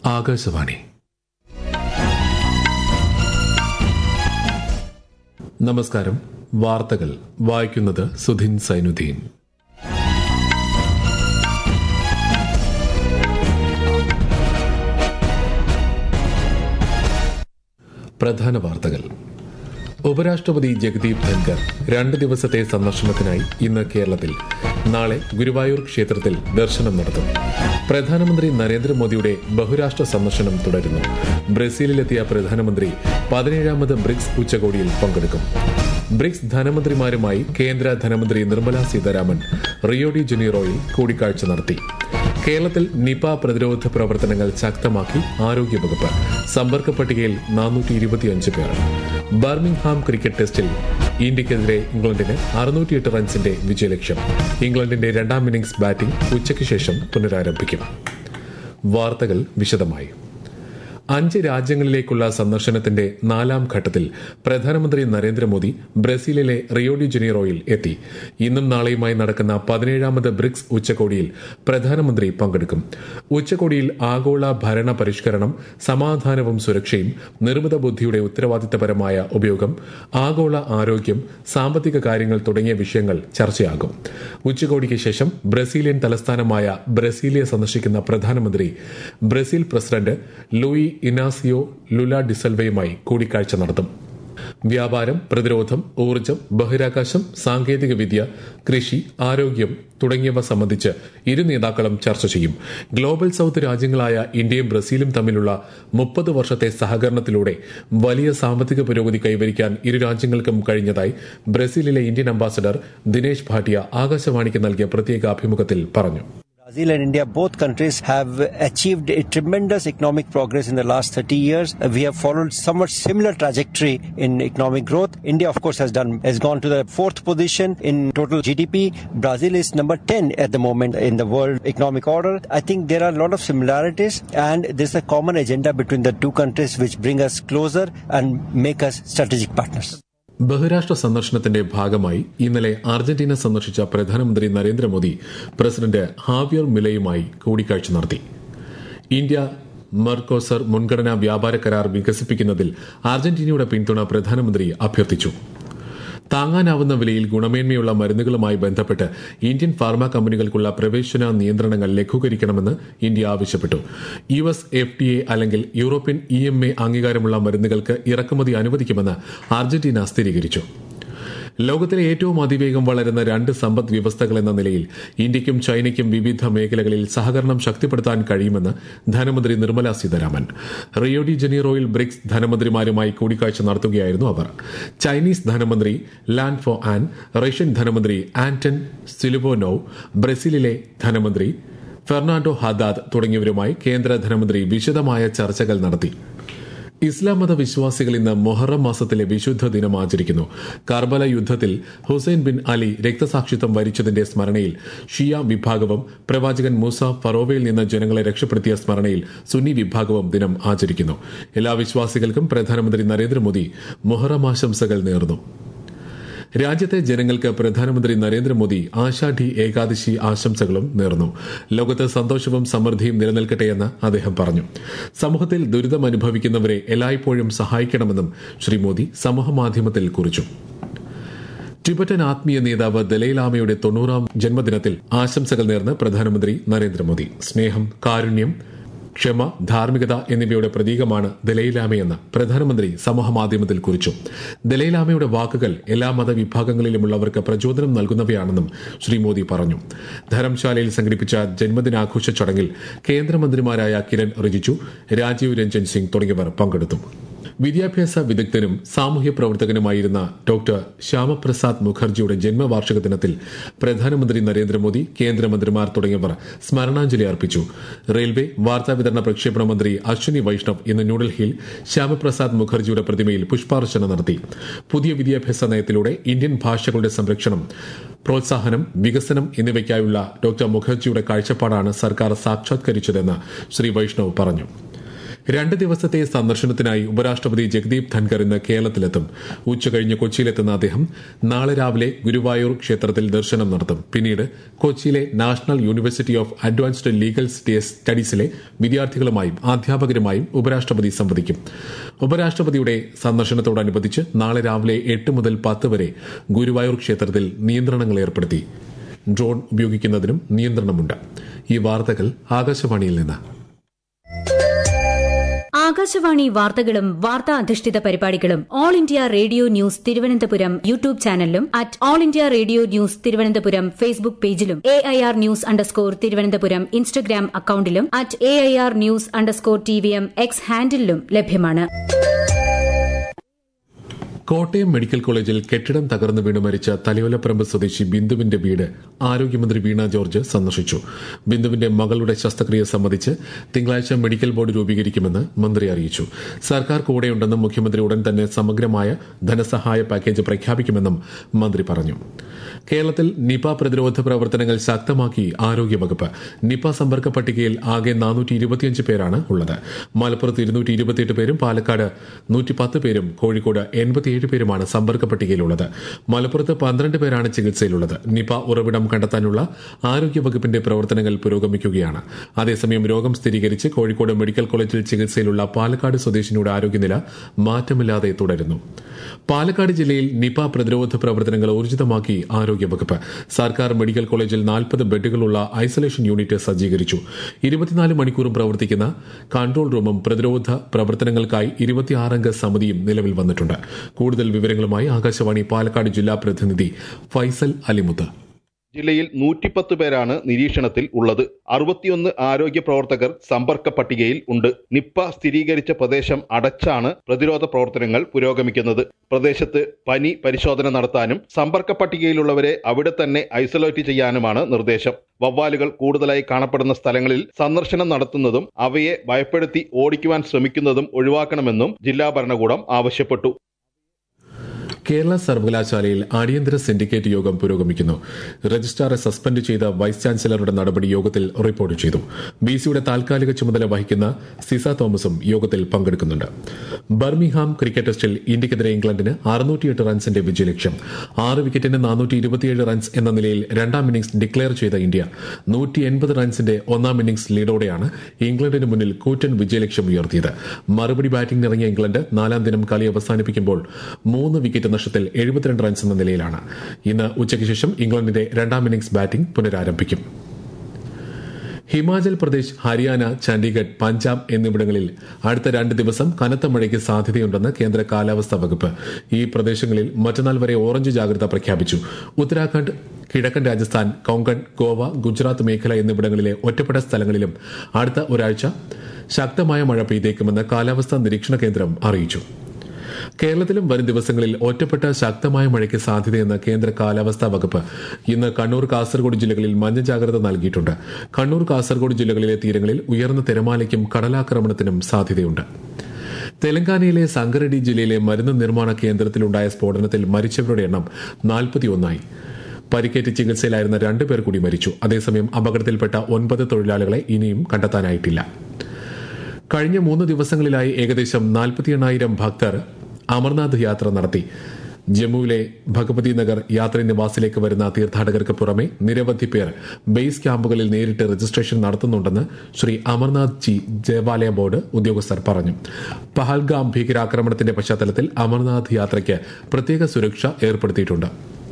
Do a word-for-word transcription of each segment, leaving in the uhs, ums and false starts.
ആകാശവാണി. നമസ്കാരം. വാർത്തകൾ വായിക്കുന്നത് സുധിൻ സൈനുദ്ദീൻ. പ്രധാന വാർത്തകൾ. ഉപരാഷ്ട്രപതി ജഗദീപ് ധൻകർ രണ്ട് ദിവസത്തെ സന്ദർശനത്തിനായി ഇന്ന് കേരളത്തിൽ. നാളെ ഗുരുവായൂർ ക്ഷേത്രത്തിൽ ദർശനം നടത്തും. പ്രധാനമന്ത്രി നരേന്ദ്രമോദിയുടെ ബഹുരാഷ്ട്ര സന്ദർശനം തുടരുന്നു. ബ്രസീലിലെത്തിയ പ്രധാനമന്ത്രി പതിനേഴാമത് ബ്രിക്സ് ഉച്ചകോടിയിൽ പങ്കെടുക്കും. ബ്രിക്സ് ധനമന്ത്രിമാരുമായി കേന്ദ്ര ധനമന്ത്രി നിർമ്മല സീതാരാമൻ റിയോ ഡി ജനീറോയിൽ കൂടിക്കാഴ്ച നടത്തി. കേരളത്തിൽ നിപ പ്രതിരോധ പ്രവർത്തനങ്ങൾ ശക്തമാക്കി ആരോഗ്യവകുപ്പ്. സമ്പർക്ക പട്ടികയിൽ നാനൂറ്റി ഇരുപത്തിയഞ്ച് പേർ. ബർമിംഗ്ഹാം ക്രിക്കറ്റ് ടെസ്റ്റിൽ ഇന്ത്യക്കെതിരെ ഇംഗ്ലണ്ടിന് അറുന്നൂറ്റിയെട്ട് റൺസിന്റെ വിജയലക്ഷ്യം. ഇംഗ്ലണ്ടിന്റെ രണ്ടാം ഇന്നിംഗ്സ് ബാറ്റിംഗ് ഉച്ചയ്ക്ക് ശേഷം പുനരാരംഭിക്കും. വാർത്തകൾ വിശദമായി. അഞ്ച് രാജ്യങ്ങളിലേക്കുള്ള സന്ദർശനത്തിന്റെ നാലാം ഘട്ടത്തിൽ പ്രധാനമന്ത്രി നരേന്ദ്രമോദി ബ്രസീലിലെ റിയോ ഡി ജനീറോയിൽ എത്തി. ഇന്നും നാളെയുമായി നടക്കുന്ന പതിനേഴാമത് ബ്രിക്സ് ഉച്ചകോടിയിൽ പ്രധാനമന്ത്രി പങ്കെടുക്കും. ഉച്ചകോടിയിൽ ആഗോള ഭരണ പരിഷ്കരണം, സമാധാനവും സുരക്ഷയും, നിർമ്മിത ബുദ്ധിയുടെ ഉത്തരവാദിത്തപരമായ ഉപയോഗം, ആഗോള ആരോഗ്യം, സാമ്പത്തിക കാര്യങ്ങൾ തുടങ്ങിയ വിഷയങ്ങൾ ചർച്ചയാകും. ഉച്ചകോടിക്ക് ശേഷം ബ്രസീലിയൻ തലസ്ഥാനമായ ബ്രസീലിയ സന്ദർശിക്കുന്ന പ്രധാനമന്ത്രി Brazil president Luiz Inacio Lula ഡിസൽവയുമായി കൂടിക്കാഴ്ച നടത്തും. വ്യാപാരം, പ്രതിരോധം, ഊർജ്ജം, ബഹിരാകാശം, സാങ്കേതിക വിദ്യ, കൃഷി, ആരോഗ്യം തുടങ്ങിയവ സംബന്ധിച്ച് ഇരു നേതാക്കളും ചർച്ച ചെയ്യും. ഗ്ലോബൽ സൌത്ത് രാജ്യങ്ങളായ ഇന്ത്യയും ബ്രസീലും തമ്മിലുള്ള മുപ്പത് വർഷത്തെ സഹകരണത്തിലൂടെ വലിയ സാമ്പത്തിക പുരോഗതി കൈവരിക്കാൻ ഇരു രാജ്യങ്ങൾക്കും കഴിഞ്ഞതായി ബ്രസീലിലെ ഇന്ത്യൻ അംബാസഡർ ദിനേശ് ഭാട്ടിയ ആകാശവാണിക്ക് നൽകിയ പ്രത്യേക അഭിമുഖത്തിൽ പറഞ്ഞു. Brazil and India, both countries have achieved a tremendous economic progress in the last thirty years. We have followed somewhat similar trajectory in economic growth. India, of course, has done has gone to the fourth position in total G D P. Brazil is number ten at the moment in the world economic order. I think there are a lot of similarities, and there's a common agenda between the two countries which bring us closer and make us strategic partners. ബഹുരാഷ്ട്ര സന്ദർശനത്തിന്റെ ഭാഗമായി ഇന്നലെ Argentina സന്ദർശിച്ച പ്രധാനമന്ത്രി Narendra Modi president Javier മിലയുമായി കൂടിക്കാഴ്ച നടത്തി. India മെർകോസർ മുൻഗണനാ വ്യാപാര കരാർ വികസിപ്പിക്കുന്നതിൽ അർജന്റീനയുടെ പിന്തുണ പ്രധാനമന്ത്രി അഭ്യർത്ഥിച്ചു. താങ്ങാനാവുന്ന വിലയിൽ ഗുണമേന്മയുള്ള മരുന്നുകളുമായി ബന്ധപ്പെട്ട് ഇന്ത്യൻ ഫാർമ കമ്പനികൾക്കുള്ള പ്രവേശന നിയന്ത്രണങ്ങൾ ലഘൂകരിക്കണമെന്ന് ഇന്ത്യ ആവശ്യപ്പെട്ടു. U S F D A അല്ലെങ്കിൽ യൂറോപ്യൻ ഇ എം എ അംഗീകാരമുള്ള മരുന്നുകൾക്ക് ഇറക്കുമതി അനുവദിക്കുമെന്ന് അർജന്റീന സ്ഥിരീകരിച്ചു. ലോകത്തിലെ ഏറ്റവും അതിവേഗം വളരുന്ന രണ്ട് സമ്പദ് വ്യവസ്ഥകൾ എന്ന നിലയിൽ ഇന്ത്യയ്ക്കും ചൈനയ്ക്കും വിവിധ മേഖലകളിൽ സഹകരണം ശക്തിപ്പെടുത്താൻ കഴിയുമെന്ന് ധനമന്ത്രി നിർമ്മല സീതാരാമൻ. റിയോ ഡി ജനീറോയിൽ ബ്രിക്സ് ധനമന്ത്രിമാരുമായി കൂടിക്കാഴ്ച നടത്തുകയായിരുന്നു അവർ. ചൈനീസ് ധനമന്ത്രി ലാൻ ഫോ ആൻ, റഷ്യൻ ധനമന്ത്രി ആന്റൺ സിലുവോനോവ്, ബ്രസീലിലെ ധനമന്ത്രി ഫെർണാണ്ടോ ഹദാദ് തുടങ്ങിയവരുമായി കേന്ദ്ര ധനമന്ത്രി വിശദമായ ചർച്ചകൾ നടത്തി. ഇസ്ലാം മത വിശ്വാസികൾ ഇന്ന് മൊഹറം മാസത്തിലെ വിശുദ്ധ ദിനം ആചരിക്കുന്നു. കർബല യുദ്ധത്തിൽ ഹുസൈൻ ബിൻ അലി രക്തസാക്ഷിത്വം വരിച്ചതിന്റെ സ്മരണയിൽ ഷിയ വിഭാഗവും പ്രവാചകൻ മൂസ ഫറോവയിൽ നിന്ന് ജനങ്ങളെ രക്ഷപ്പെടുത്തിയ സ്മരണയിൽ സുന്നി വിഭാഗവും ദിനം ആചരിക്കുന്നു. എല്ലാ വിശ്വാസികൾക്കും പ്രധാനമന്ത്രി നരേന്ദ്രമോദി മൊഹറം ആശംസകൾ നേർന്നു. രാജ്യത്തെ ജനങ്ങൾക്ക് പ്രധാനമന്ത്രി നരേന്ദ്രമോദി ആഷാഢി ഏകാദശി ആശംസകളും നേർന്നു. ലോകത്ത് സന്തോഷവും സമൃദ്ധിയും നിലനിൽക്കട്ടെയെന്ന് അദ്ദേഹം പറഞ്ഞു. സമൂഹത്തിൽ ദുരിതമനുഭവിക്കുന്നവരെ എല്ലായ്പ്പോഴും സഹായിക്കണമെന്നും ശ്രീ മോദി സമൂഹമാധ്യമത്തിൽ കുറിച്ചു. ടിബറ്റൻ ആത്മീയ നേതാവ് ദലൈലാമയുടെ തൊണ്ണൂറാം ജന്മദിനത്തിൽ ആശംസകൾ നേർന്ന് പ്രധാനമന്ത്രി നരേന്ദ്രമോദി. സ്നേഹം, കാരുണ്യം, ക്ഷമ, ധാർമ്മികത എന്നിവയുടെ പ്രതീകമാണ് ദലൈലാമയെന്ന് പ്രധാനമന്ത്രി സമൂഹമാധ്യമത്തിൽ കുറിച്ചു. ദലൈലാമയുടെ വാക്കുകൾ എല്ലാ മതവിഭാഗങ്ങളിലുമുള്ളവർക്ക് പ്രചോദനം നൽകുന്നവയാണെന്നും ശ്രീ മോദി പറഞ്ഞു. ധരംശാലയിൽ സംഘടിപ്പിച്ച ജന്മദിനാഘോഷ ചടങ്ങിൽ കേന്ദ്രമന്ത്രിമാരായ കിരൺ റിജിജു, രാജീവ് രഞ്ജൻ സിംഗ് തുടങ്ങിയവർ പങ്കെടുത്തു. വിദ്യാഭ്യാസ വിദഗ്ധനും സാമൂഹ്യ പ്രവർത്തകനുമായിരുന്ന ഡോക്ടർ ശ്യാമപ്രസാദ് മുഖർജിയുടെ ജന്മവാർഷിക ദിനത്തിൽ പ്രധാനമന്ത്രി നരേന്ദ്രമോദി, കേന്ദ്രമന്ത്രിമാർ തുടങ്ങിയവർ സ്മരണാഞ്ജലി അർപ്പിച്ചു. റെയിൽവേ വാർത്താവിതരണ പ്രക്ഷേപണ മന്ത്രി അശ്വിനി വൈഷ്ണവ് ഇന്ന് ന്യൂഡൽഹിയിൽ ശ്യാമപ്രസാദ് മുഖർജിയുടെ പ്രതിമയിൽ പുഷ്പാർച്ചന നടത്തി. പുതിയ വിദ്യാഭ്യാസ നയത്തിലൂടെ ഇന്ത്യൻ ഭാഷകളുടെ സംരക്ഷണം, പ്രോത്സാഹനം, വികസനം എന്നിവയ്ക്കായുള്ള ഡോക്ടർ മുഖർജിയുടെ കാഴ്ചപ്പാടാണ് സർക്കാർ സാക്ഷാത്കരിച്ചതെന്ന് ശ്രീ വൈഷ്ണവ് പറഞ്ഞു. രണ്ട് ദിവസത്തെ സന്ദർശനത്തിനായി ഉപരാഷ്ട്രപതി ജഗദീപ് ധൻഖർ ഇന്ന് കേരളത്തിലെത്തും. ഉച്ചകഴിഞ്ഞ് കൊച്ചിയിലെത്തുന്ന അദ്ദേഹം നാളെ രാവിലെ ഗുരുവായൂർ ക്ഷേത്രത്തിൽ ദർശനം നടത്തും. പിന്നീട് കൊച്ചിയിലെ national university of advanced legal സ്റ്റഡീസിലെ വിദ്യാർത്ഥികളുമായും അധ്യാപകരുമായും ഉപരാഷ്ട്രപതി സംവദിക്കും. ഉപരാഷ്ട്രപതിയുടെ സന്ദർശനത്തോടനുബന്ധിച്ച് നാളെ രാവിലെ എട്ട് മുതൽ പത്ത് വരെ ഗുരുവായൂർ ക്ഷേത്രത്തിൽ നിയന്ത്രണങ്ങൾ ഏർപ്പെടുത്തി. ഡ്രോൺ ഉപയോഗിക്കുന്നതിനും നിയന്ത്രണമുണ്ട്. ഈ വാർത്തകൾ ആകാശവാണിയിൽ നിന്ന്. ആകാശവാണി വാർത്തകളും വാർത്താ അധിഷ്ഠിത പരിപാടികളും All India Radio News Thiruvananthapuram YouTube ചാനലിലും at All India Radio News Thiruvananthapuram Facebook പേജിലും A I R news underscore Thiruvananthapuram Instagram അക്കൌണ്ടിലും at A I R news underscore T V M X ഹാൻഡിലും ലഭ്യമാണ്. കോട്ടയം മെഡിക്കൽ കോളേജിൽ കെട്ടിടം തകർന്നു വീണ് മരിച്ച തലയോലപ്പറമ്പ് സ്വദേശി ബിന്ദുവിന്റെ വീട് ആരോഗ്യമന്ത്രി വീണ ജോർജ് സന്ദർശിച്ചു. ബിന്ദുവിന്റെ മകളുടെ ശസ്ത്രക്രിയ സംബന്ധിച്ച് തിങ്കളാഴ്ച മെഡിക്കൽ ബോർഡ് രൂപീകരിക്കുമെന്ന് മന്ത്രി അറിയിച്ചു. സർക്കാർ കൂടെയുണ്ടെന്നും മുഖ്യമന്ത്രി ഉടൻ തന്നെ സമഗ്രമായ ധനസഹായ പാക്കേജ് പ്രഖ്യാപിക്കുമെന്നും മന്ത്രി പറഞ്ഞു. കേരളത്തിൽ നിപ പ്രതിരോധ പ്രവർത്തനങ്ങൾ ശക്തമാക്കി ആരോഗ്യവകുപ്പ്. നിപ സമ്പർക്ക പട്ടികയിൽ ആകെ നാനൂറ്റി ഇരുപത്തിയഞ്ച് പേരാണ് ഉള്ളത്. മലപ്പുറത്ത് ഇരുന്നൂറ്റി ഇരുപത്തിയെട്ട് പേരും പാലക്കാട് നൂറ്റി പത്ത് പേരും കോഴിക്കോട് എൺപത്തിയേഴ് പേരുമാണ് സമ്പർക്ക പട്ടികയിലുള്ളത്. മലപ്പുറത്ത് പന്ത്രണ്ട് പേരാണ് ചികിത്സയിലുള്ളത്. നിപ ഉറവിടം കണ്ടെത്താനുള്ള ആരോഗ്യവകുപ്പിന്റെ പ്രവർത്തനങ്ങൾ പുരോഗമിക്കുകയാണ്. അതേസമയം രോഗം സ്ഥിരീകരിച്ച് കോഴിക്കോട് മെഡിക്കൽ കോളേജിൽ ചികിത്സയിലുള്ള പാലക്കാട് സ്വദേശിനിയുടെ ആരോഗ്യനില മാറ്റമില്ലാതെ തുടരുന്നു. പാലക്കാട് ജില്ലയിൽ നിപ പ്രതിരോധ പ്രവർത്തനങ്ങൾ ഊർജിതമാക്കി ആരോഗ്യവകുപ്പ്. സർക്കാർ മെഡിക്കൽ കോളേജിൽ നാൽപ്പത് ബെഡുകളുള്ള ഐസൊലേഷൻ യൂണിറ്റ് സജ്ജീകരിച്ചു. ഇരുപത്തിനാല് മണിക്കൂറും പ്രവർത്തിക്കുന്ന കൺട്രോൾ റൂമും പ്രതിരോധ പ്രവർത്തനങ്ങൾക്കായി ഇരുപത്തിയാറംഗ സമിതിയും നിലവിൽ വന്നിട്ടുണ്ട്. കൂടുതൽ വിവരങ്ങളുമായി ആകാശവാണി പാലക്കാട് ജില്ലാ പ്രതിനിധി ഫൈസൽ അലിമുത്ത്. ജില്ലയിൽ നൂറ്റിപ്പത്ത് പേരാണ് നിരീക്ഷണത്തിൽ ഉള്ളത്. അറുപത്തിയൊന്ന് ആരോഗ്യ പ്രവർത്തകർ സമ്പർക്ക പട്ടികയിൽ ഉണ്ട്. നിപ്പ സ്ഥിരീകരിച്ച പ്രദേശം അടച്ചാണ് പ്രതിരോധ പ്രവർത്തനങ്ങൾ പുരോഗമിക്കുന്നത്. പ്രദേശത്ത് പനി പരിശോധന നടത്താനും സമ്പർക്ക പട്ടികയിലുള്ളവരെ അവിടെ തന്നെ ഐസൊലേറ്റ് ചെയ്യാനുമാണ് നിർദ്ദേശം. വവ്വാലുകൾ കൂടുതലായി കാണപ്പെടുന്ന സ്ഥലങ്ങളിൽ സന്ദർശനം നടത്തുന്നതും അവയെ ഭയപ്പെടുത്തി ഓടിക്കുവാൻ ശ്രമിക്കുന്നതും ഒഴിവാക്കണമെന്നും ജില്ലാ ഭരണകൂടം ആവശ്യപ്പെട്ടു. കേരള സർവകലാശാലയിൽ അടിയന്തര സിൻഡിക്കേറ്റ് യോഗം പുരോഗമിക്കുന്നു. രജിസ്ട്രാറെ സസ്പെൻഡ് ചെയ്ത വൈസ് ചാൻസലറുടെ നടപടി യോഗത്തിൽ റിപ്പോർട്ട് ചെയ്തു. ബിസിയുടെ താൽക്കാലിക ചുമതല വഹിക്കുന്ന സിസ തോമസും യോഗത്തിൽ പങ്കെടുക്കുന്നുണ്ട്. ബർമിംഗ്ഹാം ക്രിക്കറ്റ് ടെസ്റ്റിൽ ഇന്ത്യക്കെതിരെ ഇംഗ്ലണ്ടിന് അറുന്നൂറ്റിയെട്ട് റൺസിന്റെ വിജയലക്ഷ്യം. ആറ് വിക്കറ്റിന് നാനൂറ്റി ഇരുപത്തിയേഴ് റൺസ് എന്ന നിലയിൽ രണ്ടാം ഇന്നിംഗ്സ് ഡിക്ലെയർ ചെയ്ത ഇന്ത്യ നൂറ്റി എൺപത് റൺസിന്റെ ഒന്നാം ഇന്നിംഗ്സ് ലീഡോടെയാണ് ഇംഗ്ലണ്ടിന് മുന്നിൽ കൂറ്റൻ വിജയലക്ഷ്യം ഉയർത്തിയത്. മറുപടി ബാറ്റിംഗിനിറങ്ങിയ ഇംഗ്ലണ്ട് നാലാം ദിനം കളി അവസാനിപ്പിക്കുമ്പോൾ മൂന്ന് വിക്കറ്റ് നഷ്ടത്തിൽ എഴുപത്തിരണ്ട് റൺസ് എന്ന നിലയിലാണ്. ഇന്ന് ഉച്ചയ്ക്ക് ശേഷം ഇംഗ്ലണ്ടിന്റെ രണ്ടാം ഇന്നിംഗ്സ് ബാറ്റിംഗ് പുനരാരംഭിക്കും. ഹിമാചൽ പ്രദേശ്, ഹരിയാന, ചണ്ഡീഗഡ്, പഞ്ചാബ് എന്നിവിടങ്ങളിൽ അടുത്ത രണ്ട് ദിവസം കനത്ത മഴയ്ക്ക് സാധ്യതയുണ്ടെന്ന് കേന്ദ്ര കാലാവസ്ഥാ വകുപ്പ്. ഈ പ്രദേശങ്ങളിൽ മറ്റന്നാൾ വരെ ഓറഞ്ച് ജാഗ്രത പ്രഖ്യാപിച്ചു. ഉത്തരാഖണ്ഡ്, കിഴക്കൻ രാജസ്ഥാൻ, കൊങ്കൺ, ഗോവ, ഗുജറാത്ത് മേഖല എന്നിവിടങ്ങളിലെ ഒറ്റപ്പെട്ട സ്ഥലങ്ങളിലും അടുത്ത ഒരാഴ്ച ശക്തമായ മഴ പെയ്തേക്കുമെന്ന് കാലാവസ്ഥാ നിരീക്ഷണ കേന്ദ്രം അറിയിച്ചു. കേരളത്തിലും വരും ദിവസങ്ങളിൽ ഒറ്റപ്പെട്ട ശക്തമായ മഴയ്ക്ക് സാധ്യതയെന്ന് കേന്ദ്ര കാലാവസ്ഥാ വകുപ്പ്. ഇന്ന് കണ്ണൂർ, കാസർഗോഡ് ജില്ലകളിൽ മഞ്ഞ ജാഗ്രത നൽകിയിട്ടുണ്ട്. കണ്ണൂർ, കാസർഗോഡ് ജില്ലകളിലെ തീരങ്ങളിൽ ഉയർന്ന തിരമാലയ്ക്കും കടലാക്രമണത്തിനും സാധ്യതയുണ്ട്. തെലങ്കാനയിലെ സംഗറെഡ്ഡി ജില്ലയിലെ മരുന്ന് നിർമ്മാണ കേന്ദ്രത്തിലുണ്ടായ സ്ഫോടനത്തിൽ മരിച്ചവരുടെ എണ്ണം നാൽപ്പത്തിയൊന്നായി. പരിക്കേറ്റ് ചികിത്സയിലായിരുന്ന രണ്ടുപേർ കൂടി മരിച്ചു. അതേസമയം അപകടത്തിൽപ്പെട്ട ഒൻപത് തൊഴിലാളികളെ ഇനിയും കണ്ടെത്താനായിട്ടില്ല. കഴിഞ്ഞ മൂന്ന് ദിവസങ്ങളിലായി ഏകദേശം നാൽപ്പത്തി എണ്ണായിരം ഭക്തർ അമർനാഥ് യാത്ര നടത്തി. ജമ്മുവിലെ ഭഗവതി നഗർ യാത്രി നിവാസിലേക്ക് വരുന്ന തീർത്ഥാടകർക്ക് പുറമെ നിരവധി പേർ ബേസ് ക്യാമ്പുകളിൽ നേരിട്ട് രജിസ്ട്രേഷൻ നടത്തുന്നുണ്ടെന്ന് ശ്രീ അമർനാഥ് ജി ദേവാലയ ബോർഡ് ഉദ്യോഗസ്ഥർ പറഞ്ഞു. പഹൽഗാം ഭീകരാക്രമണത്തിന്റെ പശ്ചാത്തലത്തിൽ അമർനാഥ് യാത്രയ്ക്ക് പ്രത്യേക സുരക്ഷ ഏർപ്പെടുത്തിയിട്ടുണ്ട്.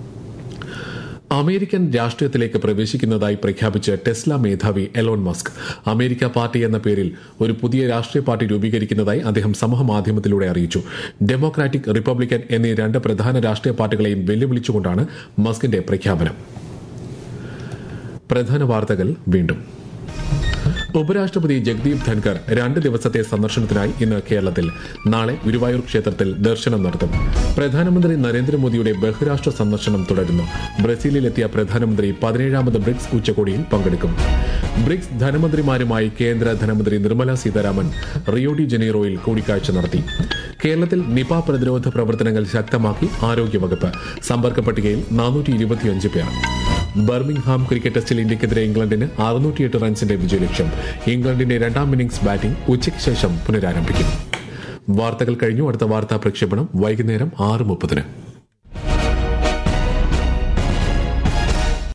അമേരിക്കൻ രാഷ്ട്രീയത്തിലേക്ക് പ്രവേശിക്കുന്നതായി പ്രഖ്യാപിച്ച ടെസ്ല മേധാവി എലോൺ മസ്ക് അമേരിക്ക പാർട്ടി എന്ന പേരിൽ ഒരു പുതിയ രാഷ്ട്രീയ പാർട്ടി രൂപീകരിക്കുന്നതായി അദ്ദേഹം സമൂഹമാധ്യമത്തിലൂടെ അറിയിച്ചു. ഡെമോക്രാറ്റിക്, റിപ്പബ്ലിക്കൻ എന്നീ രണ്ട് പ്രധാന രാഷ്ട്രീയ പാർട്ടികളെയും വെല്ലുവിളിച്ചുകൊണ്ടാണ് മസ്കിന്റെ പ്രഖ്യാപനം. പ്രധാന വാർത്തകൾ വീണ്ടും. ഉപരാഷ്ട്രപതി ജഗദീപ് ധൻഖർ രണ്ട് ദിവസത്തെ സന്ദർശനത്തിനായി ഇന്ന് കേരളത്തിൽ. നാളെ ഗുരുവായൂർ ക്ഷേത്രത്തിൽ ദർശനം നടത്തും. പ്രധാനമന്ത്രി നരേന്ദ്രമോദിയുടെ ബഹുരാഷ്ട്ര സന്ദർശനം തുടരുന്നു. ബ്രസീലിലെത്തിയ പ്രധാനമന്ത്രി പതിനേഴാമത് ബ്രിക്സ് ഉച്ചകോടിയിൽ പങ്കെടുക്കും. ബ്രിക്സ് ധനമന്ത്രിമാരുമായി കേന്ദ്ര ധനമന്ത്രി നിർമ്മല സീതാരാമൻ റിയോ ഡി ജനീറോയിൽ കൂടിക്കാഴ്ച നടത്തി. കേരളത്തിൽ നിപ പ്രതിരോധ പ്രവർത്തനങ്ങൾ ശക്തമാക്കി ആരോഗ്യവകുപ്പ്. സമ്പർക്ക പട്ടികയിൽ നാനൂറ്റി ഇരുപത്തിയഞ്ച് പേർ. ബർമിംഗ്ഹാം ക്രിക്കറ്റ് ടെസ്റ്റിൽ ഇന്ത്യക്കെതിരെ ഇംഗ്ലണ്ടിന് അറുന്നൂറ്റിയെട്ട് റൺസിന്റെ വിജയലക്ഷ്യം. ഇംഗ്ലണ്ടിന്റെ രണ്ടാം ഇന്നിംഗ്സ് ബാറ്റിംഗ് ഉച്ചയ്ക്ക് ശേഷം പുനരാരംഭിക്കും. വാർത്തകൾ കഴിഞ്ഞു. അടുത്ത വാർത്താ പ്രക്ഷേപണം വൈകുന്നേരം ആറ് മുപ്പതിന്.